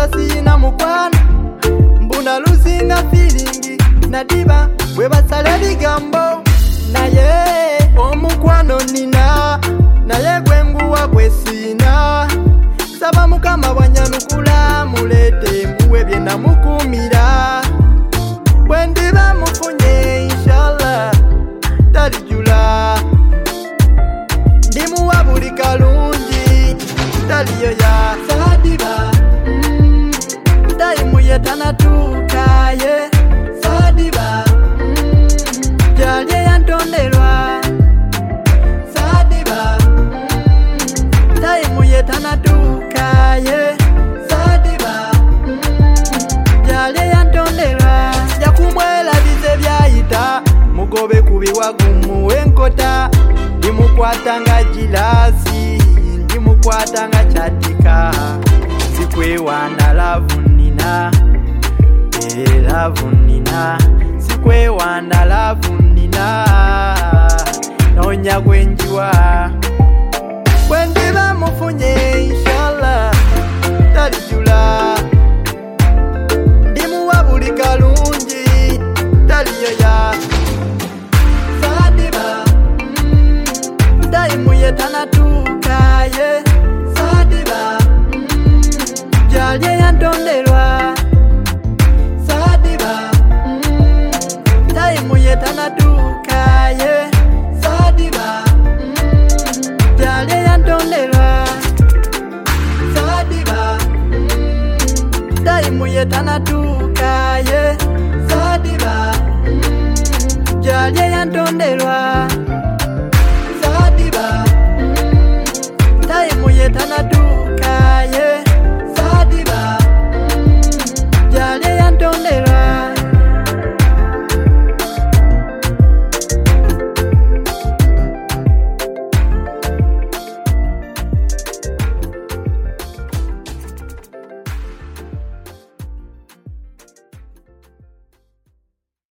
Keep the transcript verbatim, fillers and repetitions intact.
sina mukwano mbuna luzinga feeling nadiba we basala bigambo naye omukwano nina naye gwenguwa gwesina saba mukama wanyanukula mulete muwe byena mukumira bwendiba mufunye inshallah talijula ndimuwa buli kalungi taliyo ya Sadiba mm, taimu yetanatuka ye Sadiba mm, jalye yantonderwa Sadiba mm, taimu yetanatuka ye Sadiba mm, jalye yantonderwa yakumwela bize byayita mugobe kubiwa gumu enkota ndimukwatanga jilasi ndimukwatanga chatika sikwewana lavunina e lavunina sikwewana lavunina nonya gwenjiwa gwendiba mufunye inshallah talijula ndimuwa buli kalungi taliyo ya Sadiba mm, taimu yetanatuka ye Sadiba mm, jalye yantonderwa Sadiba mm, taimu yetanatuka ye Sadiba mm, jalye yantonderwa Sadiba mm, taimu yetanatuka ye Sadiba mm, jalye yantonderwa